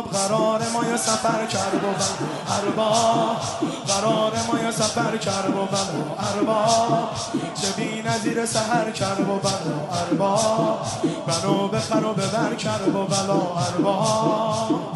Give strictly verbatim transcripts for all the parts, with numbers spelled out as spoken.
ارباب قرار ما یه سفر کرد و بل ارباب قرار ما یه سفر کرد و بل ارباب چه بی نظیر سحر کرد و بل ارباب بنو بخر و ببر کرد و بلا ارباب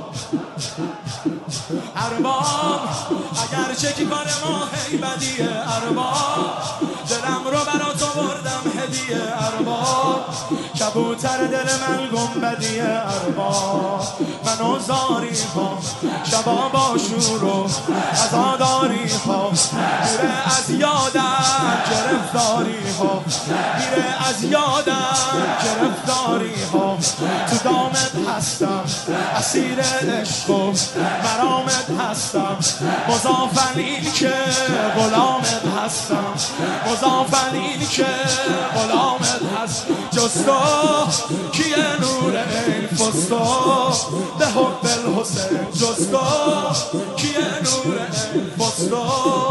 ارباب اگر چه که کار ما هی بدیه ارباب دلم رو برا تو بردم هدیه ارباب کبوتر دل من گنبدیه ارباب منو زاری ها شبا با شور و عزاداری ها میره از یادم گرفتاری ها میره از یادم گرفتاری ها تو دامت هستم اسیر عشق و مرامت هستم مضاف این که غلامت هستم مضاف این که غلامت هست جز تو کیه نور این فستا به حب الحسین جز تو کیه نور این فستا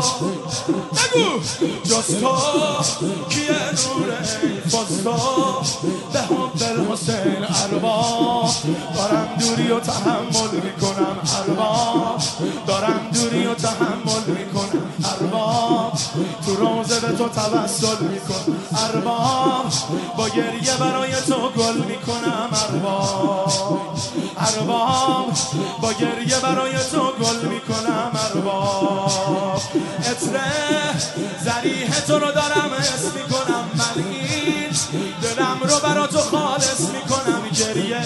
بگو جز تو کیه نور این فستا به حب الحسین ارباب دارم دوری و تحمل میکنم ارباب دارم دوری و تحمل میکنم ارباب تو روزه به تو توسل میکنم ارباب با گریه برای تو گل میکنم ارباب ارباب با گریه برای تو گل میکنم ارباب عطر ذریح تو رو دارم حس میکنم من این دلم رو برا تو خالص میکنم گریه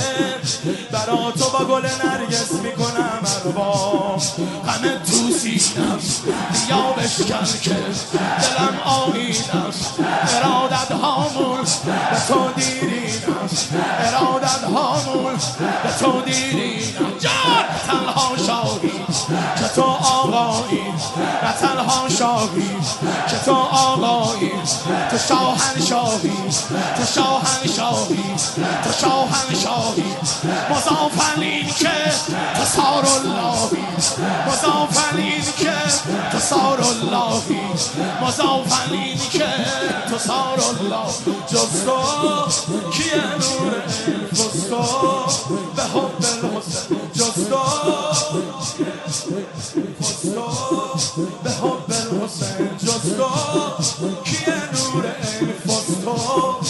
برا تو با گل نرگس میکنم ارباب غم تو سینم بیا بشکن که دلم آیینم ارادت هامون به تو دیرینم ارادت هامون به تو دیرینم جان تنها شاهی که تو آقایی نه تنها شاهی که تو آقایی تو شاهنشاهی تو شاهنشاهی تو شاهنشاهی مضاف این که تو سار اللهی مضاف این که تو سار اللهی مضاف این که تو سار الله جز تو کیه نور این فستا به حب الحسین جز تو فستا به حب الحسین جز تو کیه نور این فستا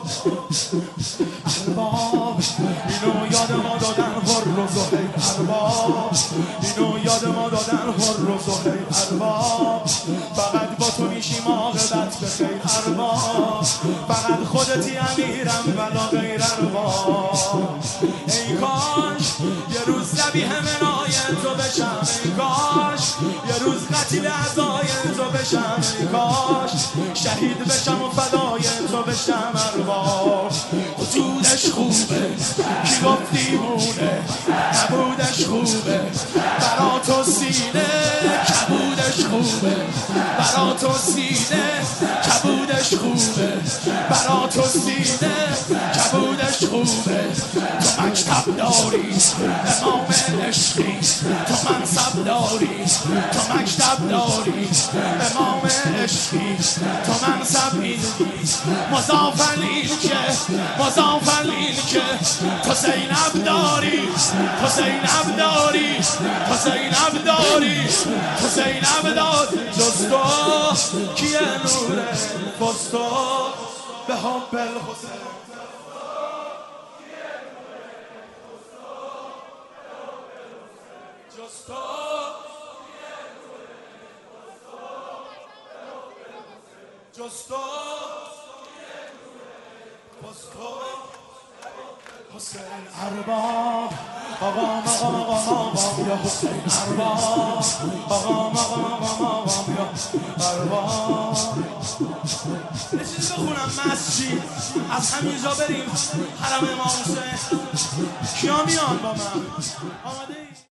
ارباب اینو یاد ما دادن حر و زهیر ارباب اینو یاد ما دادن حر و زهیر ارباب فقط با تو میشیم عاقبت به خیر ارباب فقط خودتی امیرم ولا غیر ارباب ای کاش یه روز ذبیح منای تو بشم ای کاش یه روز قتیل اعضای تو بشم ای کاش شهید بشم و فدای تو بشم ارباب وجودش خوبه کی گفت دیوونه نبودش خوبه برا تو سینه کبودش خوبه برا تو سینه کبودش خوبه برا تو سینه کبودش خوبه تو مکتب داری امام عشقی تو منصب داری تو مکتب داری امام عشقی تو منصبی مضاف این که مضاف این که تو زینب داری تو زینب داری تو زینب داری تو زینب داری جز تو کیه نور فستا به حب الحسین جز تو جز تو حسین ارباب آقا مقام مقام یا حسین ارباب آقا مقام مقام یا ارباب یه چیزی بخونم مسجد از همینجا بریم حرم امام حسین کیا میان با من آماده ای؟